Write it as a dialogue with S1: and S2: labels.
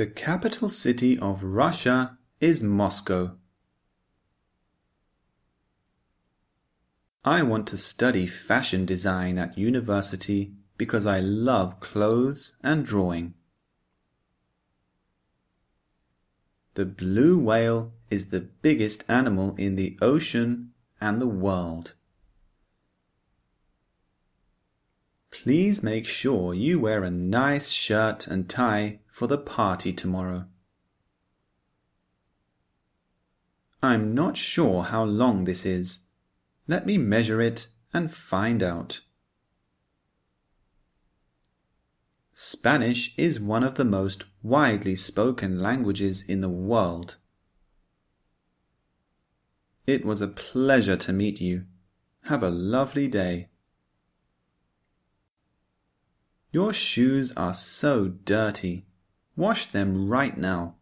S1: The capital city of Russia is Moscow. I want to study fashion design at university because I love clothes and drawing. The blue whale is the biggest animal in the ocean and the world. Please make sure you wear a nice shirt and tie for the party tomorrow. I'm not sure how long this is. Let me measure it and find out. Spanish is one of the most widely spoken languages in the world. It was a pleasure to meet you. Have a lovely day. Your shoes are so dirty. Wash them right now.